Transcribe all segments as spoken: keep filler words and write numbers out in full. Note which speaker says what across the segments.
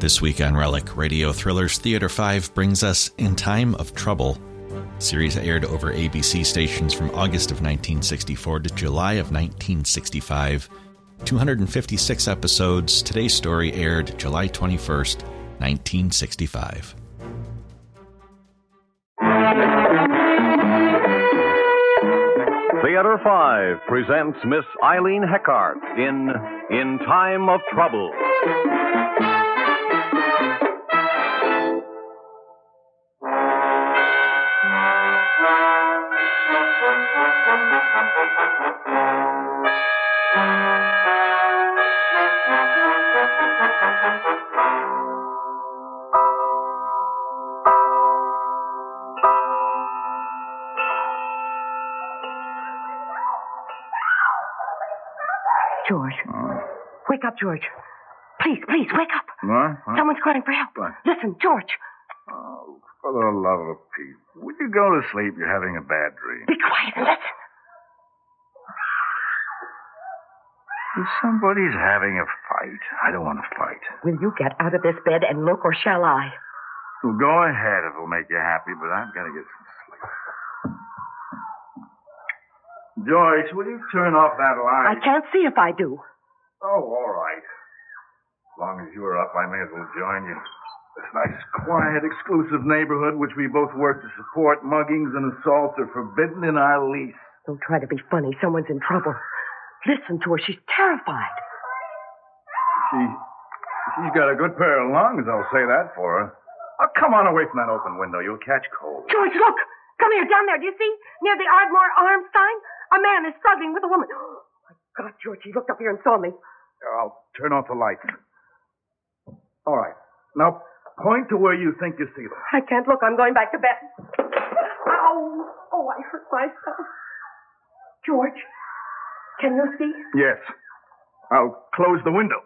Speaker 1: This week on Relic, Radio Thrillers Theater five brings us In Time of Trouble. The series aired over A B C stations from August of nineteen sixty-four to July of nineteen sixty-five. two hundred fifty-six episodes. Today's story aired July twenty-first, nineteen sixty-five.
Speaker 2: Theater five presents Miss Eileen Heckart in In Time of Trouble.
Speaker 3: George. Oh. Wake up, George. Please, please, wake up.
Speaker 4: What? What?
Speaker 3: Someone's calling for help.
Speaker 4: What?
Speaker 3: Listen, George.
Speaker 4: Oh, for the love of Pete. When you go to sleep, you're having a bad dream.
Speaker 3: Be quiet and listen.
Speaker 4: If somebody's having a fight, I don't want to fight.
Speaker 3: Will you get out of this bed and look, or shall I?
Speaker 4: Well, go ahead if it'll make you happy, but I'm going to get some sleep. Joyce, will you turn off that light?
Speaker 3: I can't see if I do.
Speaker 4: Oh, all right. As long as you're up, I may as well join you. This nice, quiet, exclusive neighborhood which we both work to support, muggings and assaults are forbidden in our lease.
Speaker 3: Don't try to be funny. Someone's in trouble. Listen to her. She's terrified.
Speaker 4: She, she's got a good pair of lungs, I'll say that for her. Oh, come on away from that open window. You'll catch cold.
Speaker 3: George, look. Come here, down there. Do you see? Near the Ardmore Arms sign? A man is struggling with a woman. Oh, my God, George, he looked up here and saw me.
Speaker 4: I'll turn off the lights. All right. Now, point to where you think you see them.
Speaker 3: I can't look. I'm going back to bed. Ow. Oh, I hurt myself. George, can you see?
Speaker 4: Yes. I'll close the window.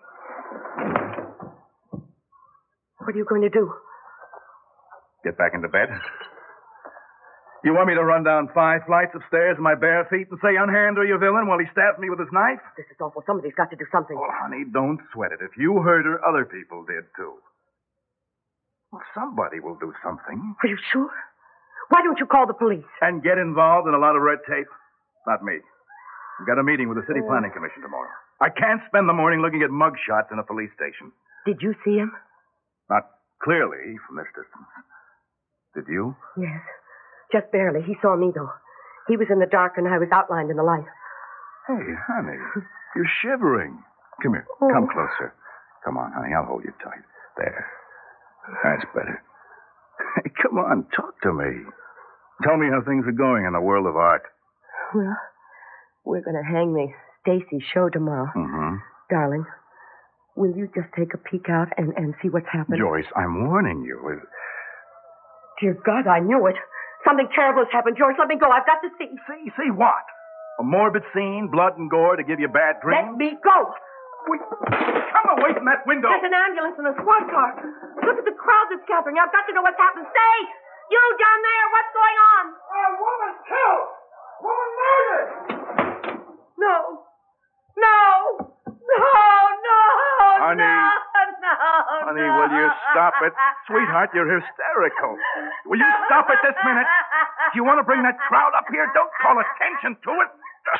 Speaker 3: What are you going to do?
Speaker 4: Get back into bed. You want me to run down five flights of stairs in my bare feet and say, unhandle your villain, while he stabs me with his knife?
Speaker 3: This is awful. Somebody's got to do something.
Speaker 4: Oh, honey, don't sweat it. If you hurt her, other people did, too. Well, somebody will do something.
Speaker 3: Are you sure? Why don't you call the police?
Speaker 4: And get involved in a lot of red tape? Not me. I've got a meeting with the City Planning Commission tomorrow. I can't spend the morning looking at mug shots in a police station.
Speaker 3: Did you see him?
Speaker 4: Not clearly from this distance. Did you?
Speaker 3: Yes. Just barely. He saw me, though. He was in the dark, and I was outlined in the light.
Speaker 4: Hey, honey, you're shivering. Come here.
Speaker 3: Oh.
Speaker 4: Come closer. Come on, honey. I'll hold you tight. There. That's better. Hey, come on. Talk to me. Tell me how things are going in the world of art.
Speaker 3: Well, we're going to hang the Stacy show tomorrow.
Speaker 4: Mm-hmm.
Speaker 3: Darling, will you just take a peek out and, and see what's happened?
Speaker 4: Joyce, I'm warning you.
Speaker 3: Dear God, I knew it. Something terrible has happened, George. Let me go. I've got to see.
Speaker 4: See? See what? A morbid scene, blood and gore to give you bad dreams?
Speaker 3: Let me go.
Speaker 4: Wait. Come away from that window.
Speaker 3: There's an ambulance and a squad car. Look at the crowd that's gathering. I've got to know what's happened. Stay! You down there, what's going on?
Speaker 4: A woman killed. Woman murdered.
Speaker 3: No. No. No, no,
Speaker 4: Honey.
Speaker 3: no, no,
Speaker 4: Honey,
Speaker 3: no.
Speaker 4: will you stop it? Sweetheart, you're hysterical. Will you stop it this minute? Do you want to bring that crowd up here? Don't call attention to it.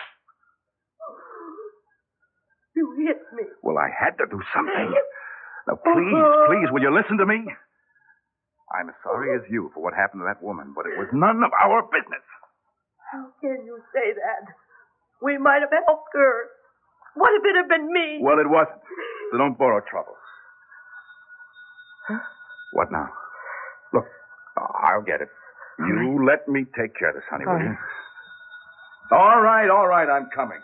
Speaker 3: You hit me.
Speaker 4: Well, I had to do something. Now, please, please, will you listen to me? I'm as sorry as you for what happened to that woman, but it was none of our business.
Speaker 3: How can you say that? We might have helped her. What if it had been me?
Speaker 4: Well, it wasn't. So don't borrow trouble.
Speaker 3: Huh?
Speaker 4: What now? Look, I'll get it. You let me take care of this, honey, will you? All right, all right, I'm coming.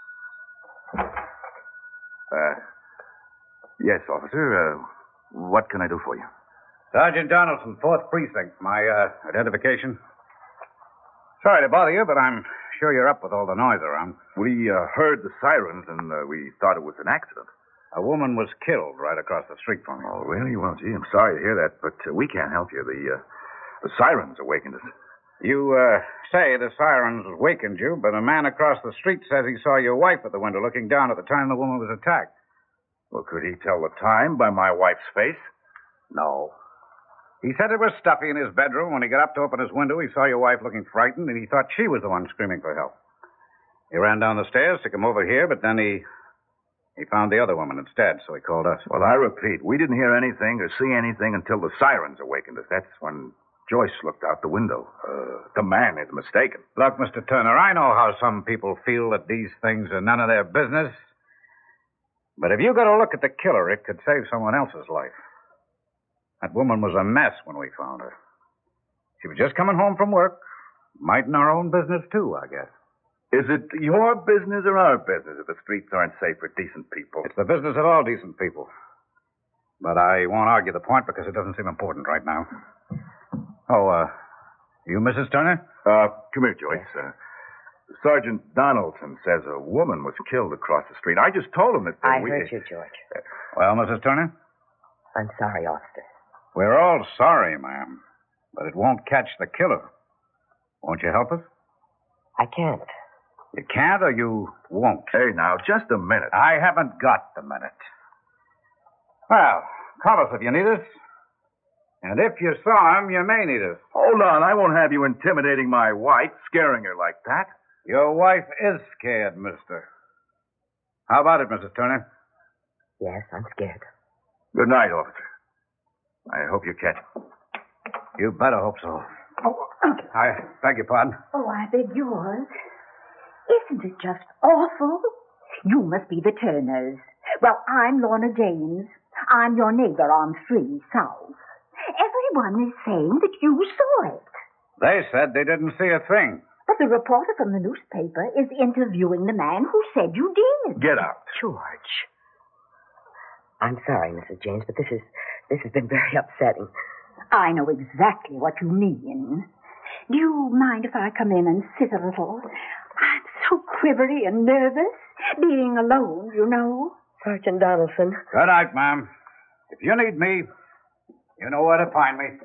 Speaker 4: Uh, yes, officer. Uh, what can I do for you?
Speaker 5: Sergeant Donaldson, fourth Precinct. My, uh, identification? Sorry to bother you, but I'm sure you're up with all the noise around.
Speaker 4: We, uh, heard the sirens, and uh, we thought it was an accident.
Speaker 5: A woman was killed right across the street from you.
Speaker 4: Oh, really? Well, gee, I'm sorry to hear that, but uh, we can't help you. The, uh, the sirens awakened us.
Speaker 5: You, uh, say the sirens wakened you, but a man across the street says he saw your wife at the window looking down at the time the woman was attacked.
Speaker 4: Well, could he tell the time by my wife's face?
Speaker 5: No. He said it was stuffy in his bedroom. When he got up to open his window, he saw your wife looking frightened, and he thought she was the one screaming for help. He ran down the stairs to come over here, but then he... he found the other woman instead, so he called us.
Speaker 4: Well, I repeat, we didn't hear anything or see anything until the sirens awakened us. That's when Joyce looked out the window. Uh, the man is mistaken.
Speaker 5: Look, Mister Turner, I know how some people feel that these things are none of their business. But if you got a look at the killer, it could save someone else's life. That woman was a mess when we found her. She was just coming home from work. Minding our own business, too, I guess.
Speaker 4: Is it your business or our business if the streets aren't safe for decent people?
Speaker 5: It's the business of all decent people. But I won't argue the point because it doesn't seem important right now. Oh, uh, you Missus Turner?
Speaker 4: Uh, come here, Joyce. Uh, Sergeant Donaldson says a woman was killed across the street. I just told him that... Uh,
Speaker 6: I
Speaker 4: we...
Speaker 6: heard you, George.
Speaker 5: Uh, well, Missus Turner?
Speaker 6: I'm sorry, officer.
Speaker 5: We're all sorry, ma'am. But it won't catch the killer. Won't you help us?
Speaker 6: I can't.
Speaker 5: You can't or you won't?
Speaker 4: Hey, now, just a minute.
Speaker 5: I haven't got the minute. Well, call us if you need us. And if you saw him, you may need us.
Speaker 4: Hold on. I won't have you intimidating my wife, scaring her like that.
Speaker 5: Your wife is scared, mister. How about it, Missus Turner?
Speaker 6: Yes, I'm scared.
Speaker 4: Good night, officer. I hope you catch him.
Speaker 5: You better hope so.
Speaker 3: Oh,
Speaker 5: I beg your pardon.
Speaker 3: oh, I beg yours. Isn't it just awful? You must be the Turners. Well, I'm Lorna James. I'm your neighbor on three South. Everyone is saying that you saw it.
Speaker 5: They said they didn't see a thing.
Speaker 3: But the reporter from the newspaper is interviewing the man who said you did.
Speaker 4: Get out.
Speaker 6: George. I'm sorry, Missus James, but this is this has been very upsetting.
Speaker 3: I know exactly what you mean. Do you mind if I come in and sit a little? I'm so quivery and nervous, being alone, you know.
Speaker 6: Sergeant Donaldson.
Speaker 5: Good night, ma'am. If you need me, you know where to find me.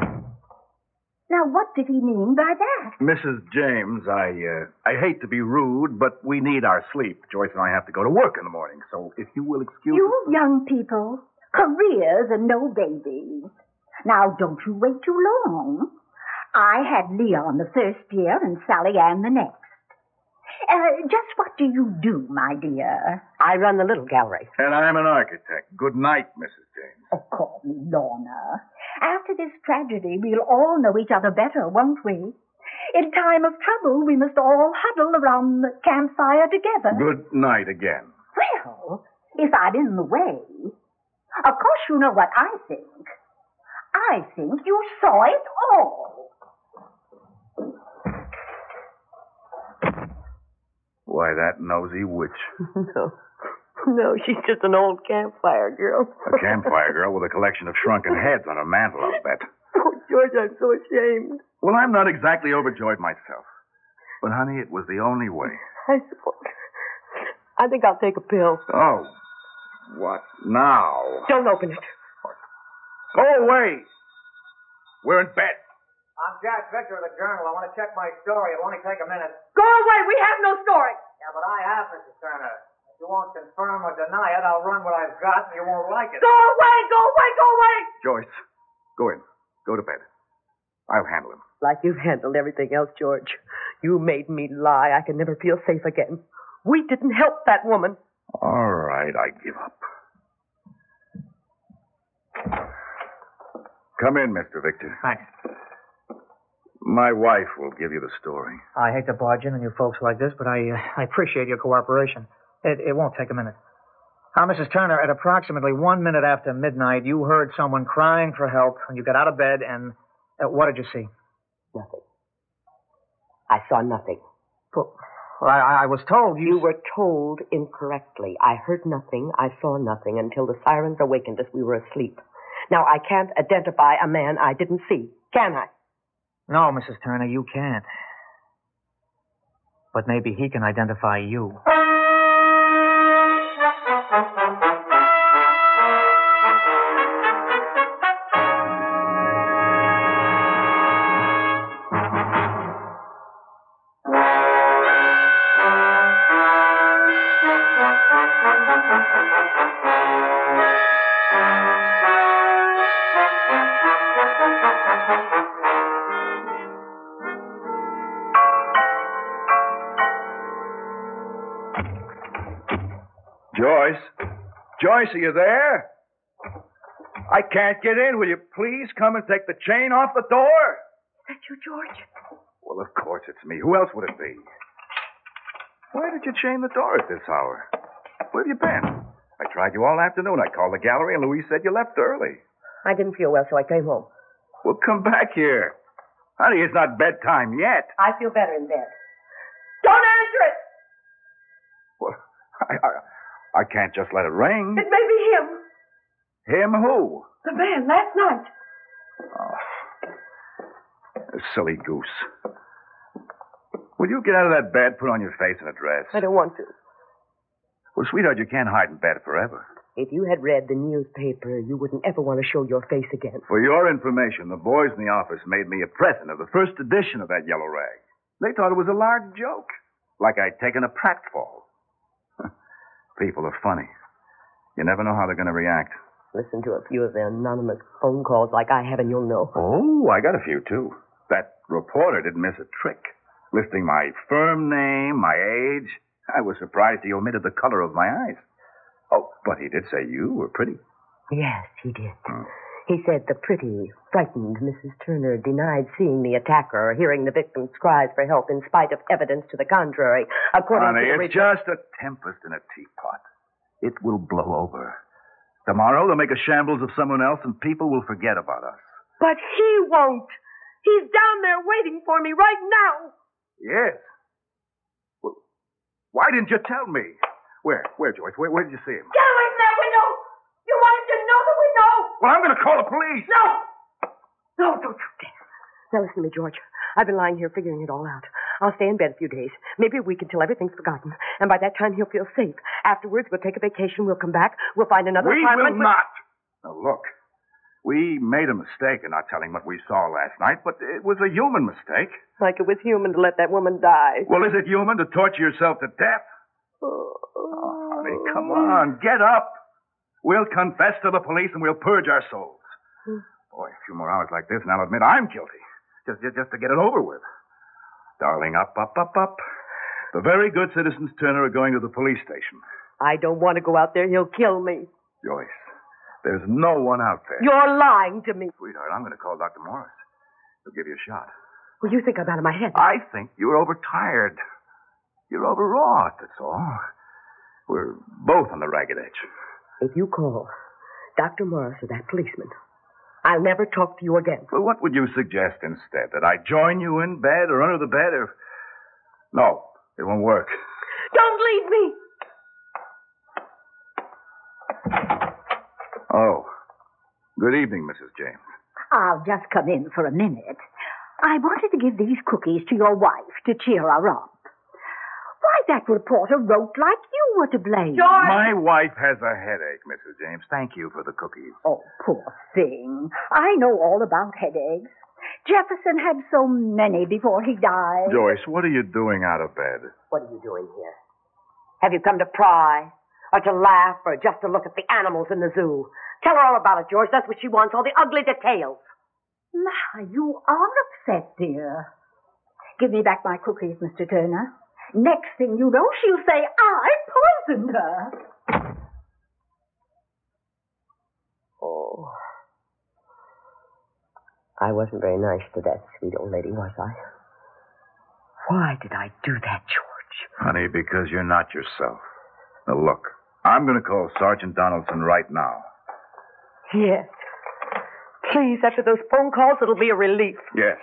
Speaker 3: Now, what did he mean by that?
Speaker 4: Missus James, I uh, I hate to be rude, but we need our sleep. Joyce and I have to go to work in the morning, so if you will excuse
Speaker 3: You
Speaker 4: us...
Speaker 3: young people, careers and no babies. Now, don't you wait too long. I had Leon the first year and Sally Ann the next. Uh, just what do you do, my dear?
Speaker 6: I run the little gallery.
Speaker 4: And I'm an architect. Good night, Missus James.
Speaker 3: Oh, call me Lorna. After this tragedy, we'll all know each other better, won't we? In time of trouble, we must all huddle around the campfire together.
Speaker 4: Good night again.
Speaker 3: Well, if I'm in the way, of course you know what I think. I think you saw it all.
Speaker 4: Why, that nosy witch.
Speaker 6: No. No, she's just an old campfire girl.
Speaker 4: A campfire girl with a collection of shrunken heads on her mantle, I'll bet.
Speaker 6: Oh, George, I'm so ashamed.
Speaker 4: Well, I'm not exactly overjoyed myself. But, honey, it was the only way.
Speaker 6: I suppose. I think I'll take a pill.
Speaker 4: Oh, what now?
Speaker 6: Don't open it.
Speaker 4: Go away. We're in bed.
Speaker 7: I'm Jack Victor of the Journal. I want to check my story. It'll only take a minute.
Speaker 3: Go away. We have no story.
Speaker 7: Yeah, but I have, Missus Turner. If you won't confirm or deny it, I'll run what I've got and you won't like it.
Speaker 3: Go away. Go away. Go away.
Speaker 4: Joyce, go in. Go to bed. I'll handle him.
Speaker 6: Like you've handled everything else, George. You made me lie. I can never feel safe again. We didn't help that woman.
Speaker 4: All right, I give up. Come in, Mister Victor.
Speaker 8: Thanks.
Speaker 4: My wife will give you the story.
Speaker 8: I hate to barge in on you folks like this, but I, uh, I appreciate your cooperation. It, it won't take a minute. Now, Missus Turner, at approximately one minute after midnight, you heard someone crying for help, and you got out of bed, and uh, what did you see?
Speaker 6: Nothing. I saw nothing.
Speaker 8: Well, I, I was told you...
Speaker 6: You were told incorrectly. I heard nothing, I saw nothing, until the sirens awakened us. We were asleep. Now, I can't identify a man I didn't see, can I?
Speaker 8: No, Missus Turner, you can't. But maybe he can identify you.
Speaker 4: Joyce? Joyce, are you there? I can't get in. Will you please come and take the chain off the door?
Speaker 6: Is that you, George?
Speaker 4: Well, of course it's me. Who else would it be? Why did you chain the door at this hour? Where have you been? I tried you all afternoon. I called the gallery, and Louise said you left early.
Speaker 6: I didn't feel well, so I came home.
Speaker 4: Well, come back here. Honey, it's not bedtime yet.
Speaker 6: I feel better in bed. Don't answer it!
Speaker 4: Well, I, I, I can't just let it ring.
Speaker 6: It may be him.
Speaker 4: Him who?
Speaker 6: The man, last night.
Speaker 4: Oh, a silly goose. Will you get out of that bed, put on your face and a dress?
Speaker 6: I don't want to.
Speaker 4: Well, sweetheart, you can't hide in bed forever.
Speaker 6: If you had read the newspaper, you wouldn't ever want to show your face again.
Speaker 4: For your information, the boys in the office made me a present of the first edition of that yellow rag. They thought it was a large joke, like I'd taken a pratfall. People are funny. You never know how they're going to react.
Speaker 6: Listen to a few of the anonymous phone calls like I have, and you'll know.
Speaker 4: Oh, I got a few, too. That reporter didn't miss a trick. Listing my firm name, my age. I was surprised he omitted the color of my eyes. Oh, but he did say you were pretty.
Speaker 6: Yes, he did.
Speaker 4: Hmm.
Speaker 6: He said the pretty, frightened Missus Turner denied seeing the attacker or hearing the victim's cries for help in spite of evidence to the contrary. According
Speaker 4: Honey,
Speaker 6: to the
Speaker 4: it's
Speaker 6: report...
Speaker 4: just a tempest in a teapot. It will blow over. Tomorrow they'll make a shambles of someone else and people will forget about us.
Speaker 6: But he won't. He's down there waiting for me right now.
Speaker 4: Yes. Well, why didn't you tell me? Where? Where, Joyce? Where, where did you see him?
Speaker 6: Get away from that window! You wanted to know the window!
Speaker 4: Well, I'm going to call the police.
Speaker 6: No! No, don't you dare. Now listen to me, George. I've been lying here figuring it all out. I'll stay in bed a few days. Maybe a week until everything's forgotten. And by that time, he'll feel safe. Afterwards, we'll take a vacation. We'll come back. We'll find another
Speaker 4: We
Speaker 6: apartment.
Speaker 4: will not. Now, look. We made a mistake in not telling what we saw last night, but it was a human mistake.
Speaker 6: Like it was human to let that woman die.
Speaker 4: Well, is it human to torture yourself to death?
Speaker 6: Oh,
Speaker 4: Oh, honey, come on. Get up. We'll confess to the police and we'll purge our souls. Boy, a few more hours like this and I'll admit I'm guilty. Just, just, just to get it over with. Darling, up, up, up, up. The very good citizens Turner are going to the police station.
Speaker 6: I don't want to go out there. He'll kill me.
Speaker 4: Joyce, there's no one out there.
Speaker 6: You're lying to me.
Speaker 4: Sweetheart, I'm going to call Doctor Morris. He'll give you a shot.
Speaker 6: Well, you think I'm out of my head.
Speaker 4: I think you're overtired. You're overwrought, that's all. We're both on the ragged edge.
Speaker 6: If you call Doctor Morris or that policeman, I'll never talk to you again.
Speaker 4: Well, what would you suggest instead? That I join you in bed or under the bed or... No, it won't work.
Speaker 6: Don't leave me!
Speaker 4: Oh. Good evening, Missus James.
Speaker 3: I'll just come in for a minute. I wanted to give these cookies to your wife to cheer her up. Why, that reporter wrote like you were to blame.
Speaker 6: George!
Speaker 4: My wife has a headache, Missus James. Thank you for the cookies.
Speaker 3: Oh, poor thing. I know all about headaches. Jefferson had so many before he died.
Speaker 4: Joyce, what are you doing out of bed?
Speaker 6: What are you doing here? Have you come to pry? Or to laugh? Or just to look at the animals in the zoo? Tell her all about it, George. That's what she wants, all the ugly details.
Speaker 3: My, you are upset, dear. Give me back my cookies, Mister Turner. Next thing you know, she'll say I poisoned her.
Speaker 6: Oh. I wasn't very nice to that sweet old lady, was I? Why did I do that, George?
Speaker 4: Honey, because you're not yourself. Now, look, I'm going to call Sergeant Donaldson right now.
Speaker 6: Yes. Please, after those phone calls, it'll be a relief.
Speaker 4: Yes.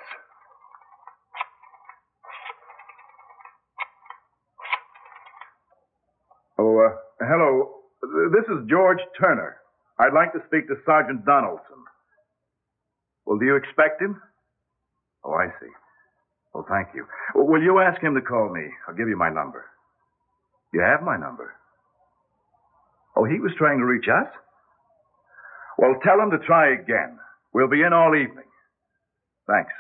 Speaker 4: Oh, uh, hello. This is George Turner. I'd like to speak to Sergeant Donaldson. Well, do you expect him? Oh, I see. Well, thank you. Well, will you ask him to call me? I'll give you my number. You have my number. Oh, he was trying to reach us? Well, tell him to try again. We'll be in all evening. Thanks.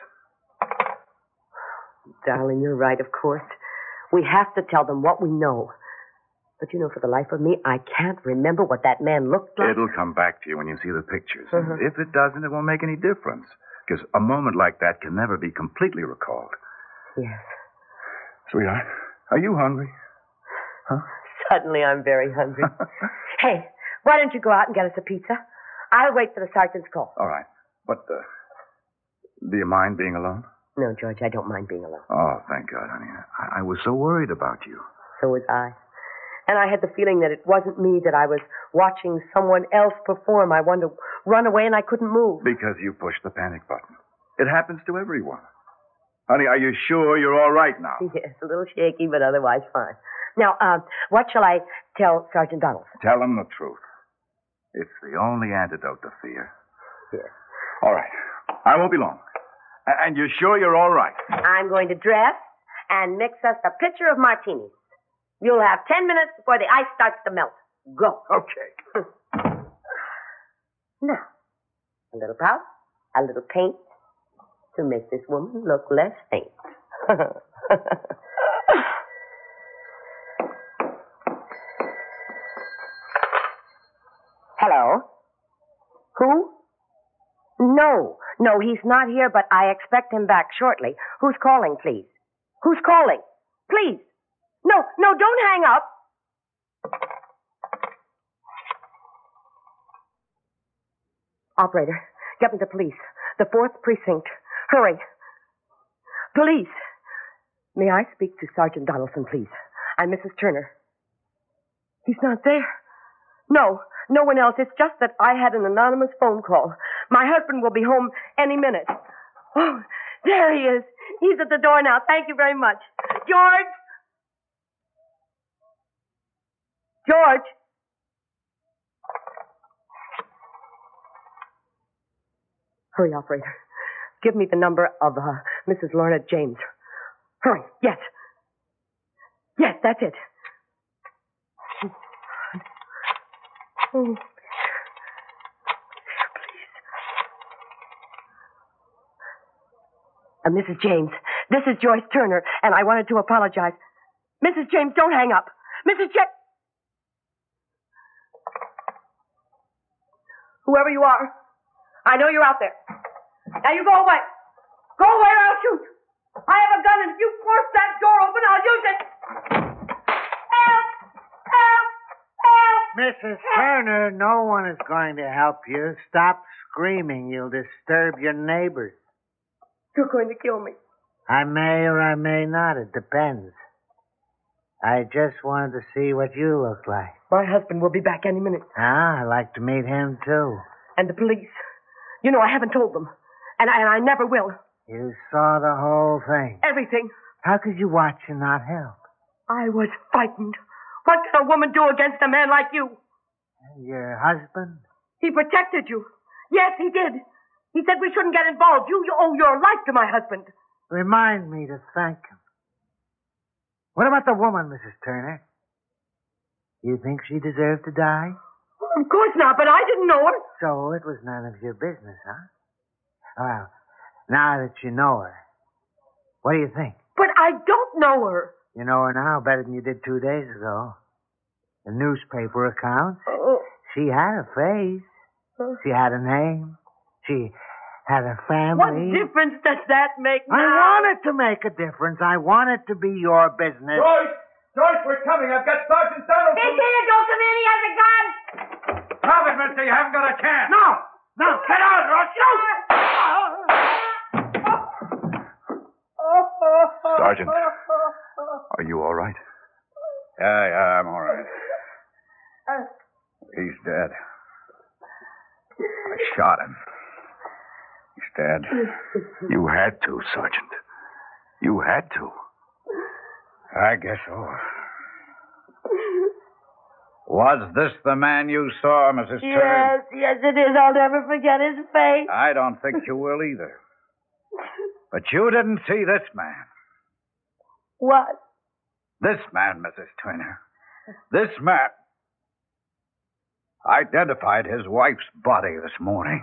Speaker 6: Darling, you're right, of course. We have to tell them what we know. But you know, for the life of me, I can't remember what that man looked like.
Speaker 4: It'll come back to you when you see the pictures.
Speaker 6: Uh-huh.
Speaker 4: If it doesn't, it won't make any difference. Because a moment like that can never be completely recalled.
Speaker 6: Yes.
Speaker 4: Sweetheart, are you hungry? Huh?
Speaker 6: Suddenly I'm very hungry. Hey, why don't you go out and get us a pizza? I'll wait for the sergeant's call.
Speaker 4: All right. But, uh, do you mind being alone?
Speaker 6: No, George, I don't mind being alone.
Speaker 4: Oh, thank God, honey. I, I was so worried about you.
Speaker 6: So was I. And I had the feeling that it wasn't me, that I was watching someone else perform. I wanted to run away and I couldn't move.
Speaker 4: Because you pushed the panic button. It happens to everyone. Honey, are you sure you're all right now?
Speaker 6: Yes, a little shaky, but otherwise fine. Now, uh, what shall I tell Sergeant Donaldson?
Speaker 4: Tell him the truth. It's the only antidote to fear.
Speaker 6: Yes.
Speaker 4: All right. I won't be long. A- And you're sure you're all right?
Speaker 6: I'm going to dress and mix us a pitcher of martinis. You'll have ten minutes before the ice starts to melt. Go.
Speaker 4: Okay.
Speaker 6: Now, a little powder, a little paint to make this woman look less faint. Hello? Who? No, no, he's not here, but I expect him back shortly. Who's calling, please? Who's calling? Please. No, no, don't hang up. Operator, get me the police. The fourth precinct. Hurry. Police. May I speak to Sergeant Donaldson, please? I'm Missus Turner. He's not there. No, no one else. It's just that I had an anonymous phone call. My husband will be home any minute. Oh, there he is. He's at the door now. Thank you very much. George! George! Hurry, operator. Give me the number of uh, Missus Lorna James. Hurry. Yes. Yes, that's it. Oh, please. Uh, Missus James, this is Joyce Turner, and I wanted to apologize. Missus James, don't hang up. Missus James. Whoever you are, I know you're out there. Now you go away. Go away or I'll shoot. I have a gun, and if you force that door open, I'll use it. Help! Help! Help!
Speaker 9: Missus Turner, no one is going to help you. Stop screaming. You'll disturb your neighbors.
Speaker 6: You're going to kill me.
Speaker 9: I may or I may not. It depends. I just wanted to see what you look like.
Speaker 6: My husband will be back any minute.
Speaker 9: Ah, I'd like to meet him, too.
Speaker 6: And the police. You know, I haven't told them. And I, and I never will.
Speaker 9: You saw the whole thing.
Speaker 6: Everything.
Speaker 9: How could you watch and not help?
Speaker 6: I was frightened. What can a woman do against a man like you?
Speaker 9: Your husband?
Speaker 6: He protected you. Yes, he did. He said we shouldn't get involved. You, you owe your life to my husband.
Speaker 9: Remind me to thank him. What about the woman, Missus Turner? You think she deserved to die?
Speaker 6: Of course not, but I didn't know her.
Speaker 9: So it was none of your business, huh? Well, now that you know her, what do you think?
Speaker 6: But I don't know her.
Speaker 9: You know her now better than you did two days ago. The newspaper accounts.
Speaker 6: Oh.
Speaker 9: She had a face. She had a name. She had a family.
Speaker 6: What difference does that make now?
Speaker 9: I want it to make a difference. I want it to be your business.
Speaker 10: Joyce! Joyce, we're coming. I've got Sergeant Donaldson.
Speaker 6: He's here. Don't come in. He has a gun.
Speaker 10: Stop it, mister. You haven't got a chance.
Speaker 9: No! No! Get out or I'll shoot!
Speaker 4: Sergeant, are you all right?
Speaker 5: Yeah, yeah, I'm all right. He's dead. I shot him. He's dead.
Speaker 4: You had to, Sergeant. You had to.
Speaker 5: I guess so. Was this the man you saw, Missus Turner?
Speaker 6: Yes, yes, it is. I'll never forget his face.
Speaker 5: I don't think you will either. But you didn't see this man.
Speaker 6: What?
Speaker 5: This man, Missus Turner. This man identified his wife's body this morning.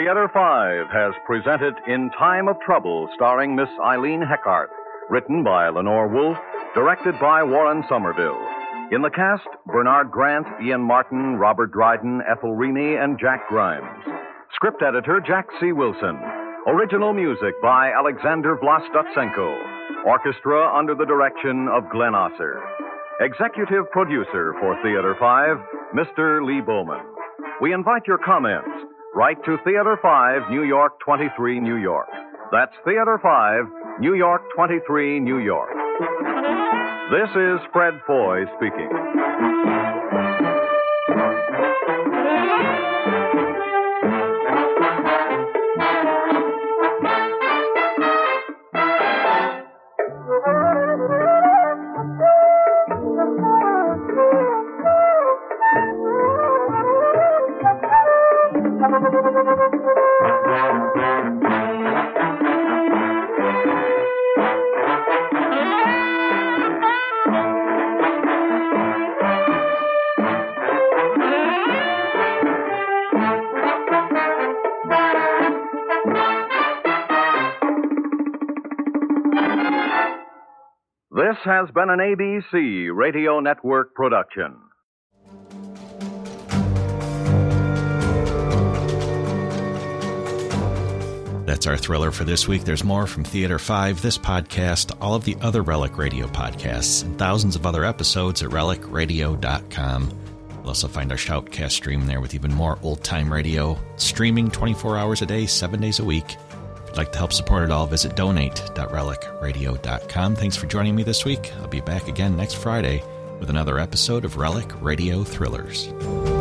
Speaker 2: Theater five has presented In Time of Trouble, starring Miss Eileen Heckart, written by Lenore Wolfe, directed by Warren Somerville. In the cast, Bernard Grant, Ian Martin, Robert Dryden, Ethel Reaney, and Jack Grimes. Script editor, Jack C. Wilson. Original music by Alexander Vlastotsenko. Orchestra under the direction of Glenn Osser. Executive producer for Theater five, Mister Lee Bowman. We invite your comments. Write to Theater five, New York twenty-three, New York. That's Theater five, New York twenty-three, New York. This is Fred Foy speaking. This has been an A B C Radio Network production.
Speaker 1: That's our thriller for this week. There's more from Theater five, this podcast, all of the other Relic Radio podcasts, and thousands of other episodes at relic radio dot com. You'll also find our Shoutcast stream there with even more old-time radio, streaming twenty-four hours a day, seven days a week. If you'd like to help support it all, visit donate dot relic radio dot com. Thanks for joining me this week. I'll be back again next Friday with another episode of Relic Radio Thrillers.